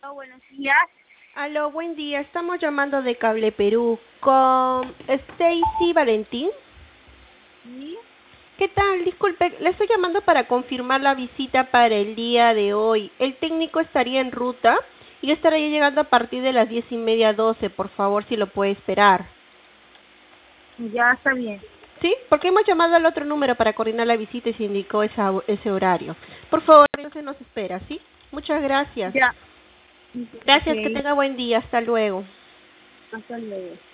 Oh, buenos días. Aló, buen día. Estamos llamando de Cable Perú con Stacy Valentín. Sí, ¿Qué tal? Disculpe, le estoy llamando para confirmar la visita para el día de hoy. El técnico estaría en ruta y estaría llegando a partir de las 10:30, 12. Por favor, si lo puede esperar. ya está bien. ¿Sí? Porque hemos llamado al otro número para coordinar la visita y se indicó ese horario. Por favor, entonces nos espera, ¿sí? Muchas gracias. Ya. Gracias, que Ok, tenga buen día. Hasta luego. hasta luego.